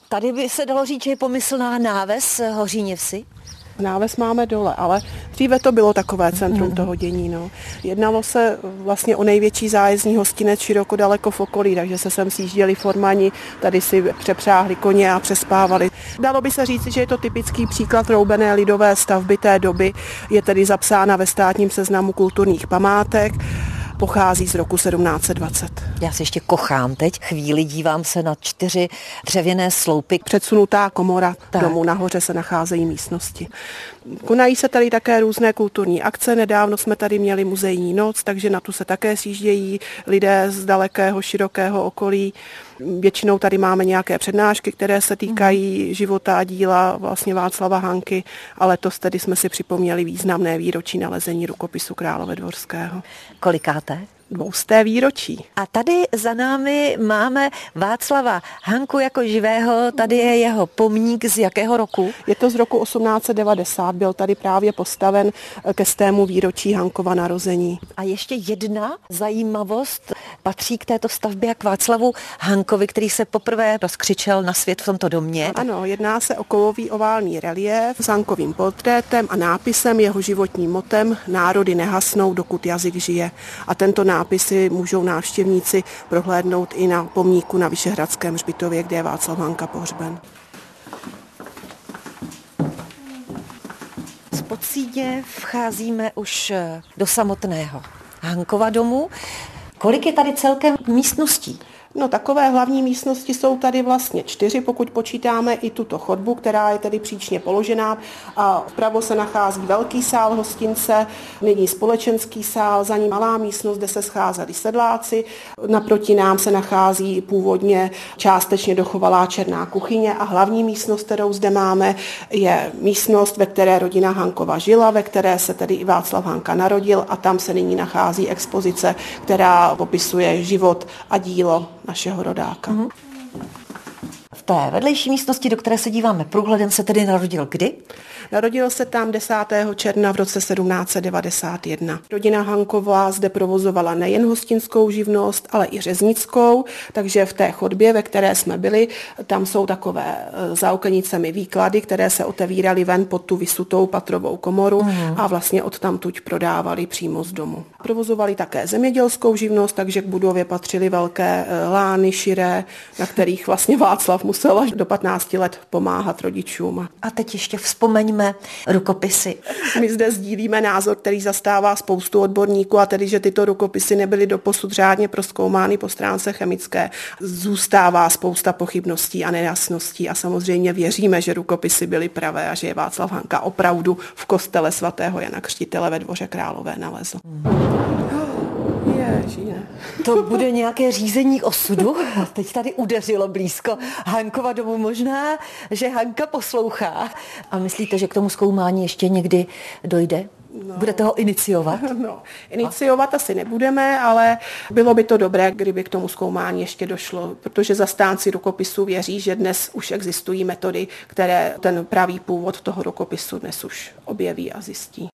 Tady by se dalo říct, že je pomyslná náves Hoříněvsi? Náves máme dole, ale dříve to bylo takové centrum toho dění. No. Jednalo se vlastně o největší zájezdní hostinec široko daleko v okolí, takže se sem sjížděli formani, tady si přepřáhli koně a přespávali. Dalo by se říct, že je to typický příklad roubené lidové stavby té doby, je tedy zapsána ve státním seznamu kulturních památek. Pochází z roku 1720. Já se ještě kochám teď. Chvíli dívám se na 4 dřevěné sloupy. Předsunutá komora domu, nahoře se nacházejí místnosti. Konají se tady také různé kulturní akce. Nedávno jsme tady měli muzejní noc, takže na tu se také sjíždějí lidé z dalekého, širokého okolí. Většinou tady máme nějaké přednášky, které se týkají života a díla vlastně Václava Hanky, ale letos tedy jsme si připomněli významné výročí nalezení rukopisu Královédvorského. Kolikáté? 200. výročí. A tady za námi máme Václava Hanku jako živého, tady je jeho pomník z jakého roku? Je to z roku 1890, byl tady právě postaven ke 100. výročí Hankova narození. A ještě jedna zajímavost patří k této stavbě a k Václavu Hankovi, který se poprvé rozkřičel na svět v tomto domě. Ano, jedná se o kovový oválný reliéf s Hankovým portrétem a nápisem, jeho životním motem Národy nehasnou, dokud jazyk žije. A tento nápisy můžou návštěvníci prohlédnout i na pomníku na Vyšehradském hřbitově, kde je Václav Hanka pohřben. Z Podsíně vcházíme už do samotného Hankova domu. Kolik je tady celkem místností? No, takové hlavní místnosti jsou tady vlastně 4, pokud počítáme i tuto chodbu, která je tedy příčně položená. A vpravo se nachází velký sál hostince, nyní společenský sál, za ním malá místnost, kde se scházeli sedláci. Naproti nám se nachází původně částečně dochovalá černá kuchyně a hlavní místnost, kterou zde máme, je místnost, ve které rodina Hankova žila, ve které se tedy i Václav Hanka narodil a tam se nyní nachází expozice, která popisuje život a dílo našeho rodáka. V té vedlejší místnosti, do které se díváme průhledem, se tedy narodil kdy? Narodil se tam 10. června v roce 1791. Rodina Hanková zde provozovala nejen hostinskou živnost, ale i řeznickou, takže v té chodbě, ve které jsme byli, tam jsou takové za okenicemi výklady, které se otevíraly ven pod tu vysutou patrovou komoru a vlastně odtamtud prodávali přímo z domu. Provozovali také zemědělskou živnost, takže k budově patřily velké lány širé, na kterých vlastně Václav musel až do 15 let pomáhat rodičům. A teď ještě vzpomeňme rukopisy. My zde sdílíme názor, který zastává spoustu odborníků, a tedy, že tyto rukopisy nebyly doposud řádně prozkoumány po stránce chemické. Zůstává spousta pochybností a nejasností a samozřejmě věříme, že rukopisy byly pravé a že je Václav Hanka opravdu v kostele svatého Jana Křtitele ve Dvoře Králové nalezl. To bude nějaké řízení osudu. Teď tady udeřilo blízko Hankova domu. Možná, že Hanka poslouchá. A myslíte, že k tomu zkoumání ještě někdy dojde? No. Budete ho iniciovat? No, iniciovat asi nebudeme, ale bylo by to dobré, kdyby k tomu zkoumání ještě došlo, protože zastánci rukopisu věří, že dnes už existují metody, které ten pravý původ toho rukopisu dnes už objeví a zjistí.